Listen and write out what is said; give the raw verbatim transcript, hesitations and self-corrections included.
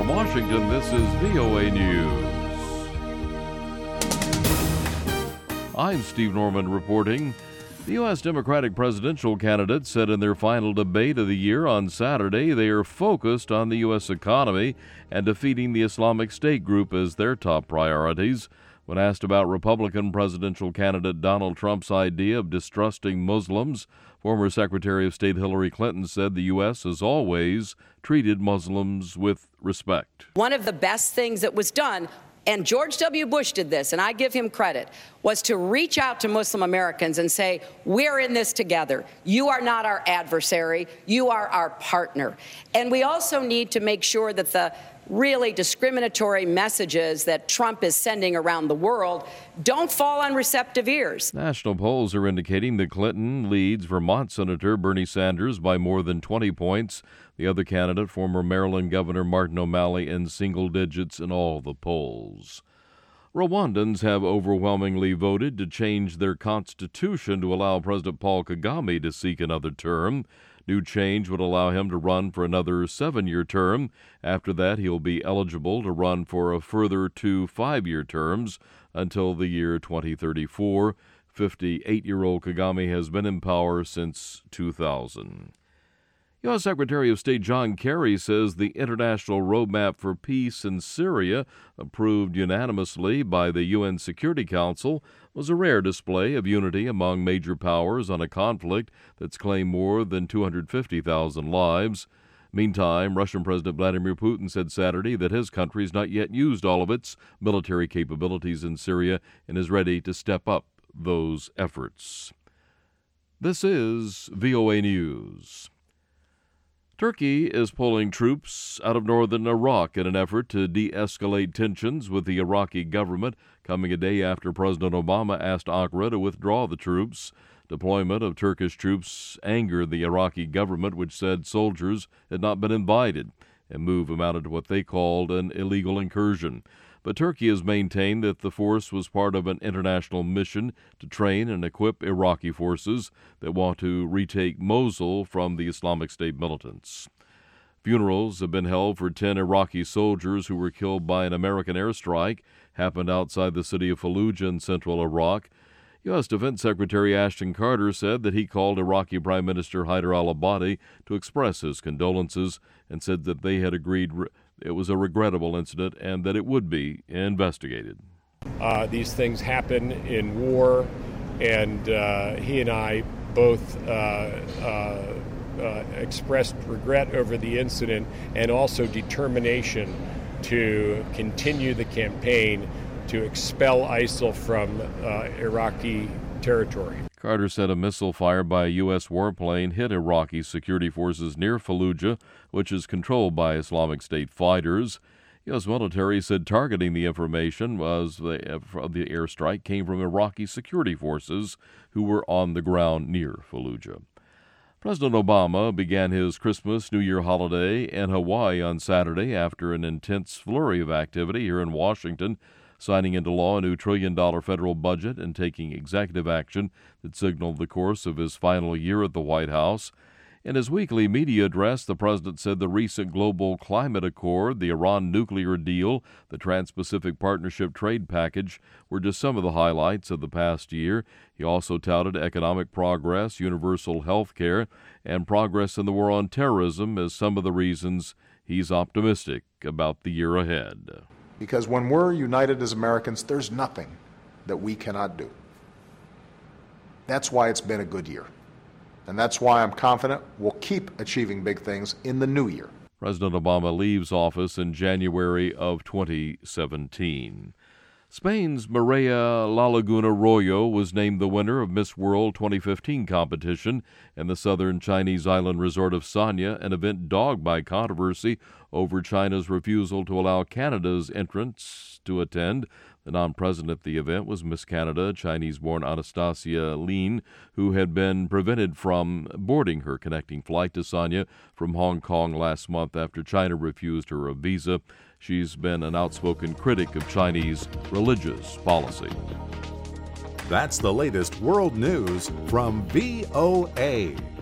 From Washington, this is V O A News. I'm Steve Norman reporting. The U S Democratic presidential candidates said in their final debate of the year on Saturday they are focused on the U S economy and defeating the Islamic State group as their top priorities. When asked about Republican presidential candidate Donald Trump's idea of distrusting Muslims, former Secretary of State Hillary Clinton said the U S has always treated Muslims with respect. One of the best things that was done, and George W. Bush did this, and I give him credit, was to reach out to Muslim Americans and say, we're in this together. You are not our adversary. You are our partner. And we also need to make sure that the really discriminatory messages that Trump is sending around the world don't fall on receptive ears. National polls are indicating that Clinton leads Vermont Senator Bernie Sanders by more than twenty points. The other candidate, former Maryland Governor Martin O'Malley, in single digits in all the polls. Rwandans have overwhelmingly voted to change their constitution to allow President Paul Kagame to seek another term. New change would allow him to run for another seven-year term. After that, he'll be eligible to run for a further two five-year terms until the year twenty thirty-four. fifty-eight-year-old Kagame has been in power since two thousand. U S Secretary of State John Kerry says the International Roadmap for Peace in Syria, approved unanimously by the U N Security Council, was a rare display of unity among major powers on a conflict that's claimed more than two hundred fifty thousand lives. Meantime, Russian President Vladimir Putin said Saturday that his country has not yet used all of its military capabilities in Syria and is ready to step up those efforts. This is V O A News. Turkey is pulling troops out of northern Iraq in an effort to de-escalate tensions with the Iraqi government, coming a day after President Obama asked Ankara to withdraw the troops. Deployment of Turkish troops angered the Iraqi government, which said soldiers had not been invited, and move amounted to what they called an illegal incursion. But Turkey has maintained that the force was part of an international mission to train and equip Iraqi forces that want to retake Mosul from the Islamic State militants. Funerals have been held for ten Iraqi soldiers who were killed by an American airstrike, happened outside the city of Fallujah in central Iraq. U S Defense Secretary Ashton Carter said that he called Iraqi Prime Minister Haider al-Abadi to express his condolences and said that they had agreed re- it was a regrettable incident and that it would be investigated. Uh, these things happen in war, and uh, he and I both uh, uh, uh, expressed regret over the incident and also determination to continue the campaign to expel ISIL from uh, Iraqi territory. Carter said a missile fired by a U S warplane hit Iraqi security forces near Fallujah, which is controlled by Islamic State fighters. U S military said targeting the information was the, the airstrike came from Iraqi security forces who were on the ground near Fallujah. President Obama began his Christmas-New Year holiday in Hawaii on Saturday after an intense flurry of activity here in Washington, signing into law a new trillion-dollar federal budget and taking executive action that signaled the course of his final year at the White House. In his weekly media address, the president said the recent global climate accord, the Iran nuclear deal, the Trans-Pacific Partnership trade package were just some of the highlights of the past year. He also touted economic progress, universal health care, and progress in the war on terrorism as some of the reasons he's optimistic about the year ahead. Because when we're united as Americans, there's nothing that we cannot do. That's why it's been a good year. And that's why I'm confident we'll keep achieving big things in the new year. President Obama leaves office in January of twenty seventeen. Spain's Mireia Lalaguna Arroyo was named the winner of Miss World twenty fifteen competition in the southern Chinese island resort of Sanya, an event dogged by controversy over China's refusal to allow Canada's entrants to attend. The non-present at the event was Miss Canada, Chinese-born Anastasia Lin, who had been prevented from boarding her connecting flight to Sanya from Hong Kong last month after China refused her a visa. She's been an outspoken critic of Chinese religious policy. That's the latest world news from V O A.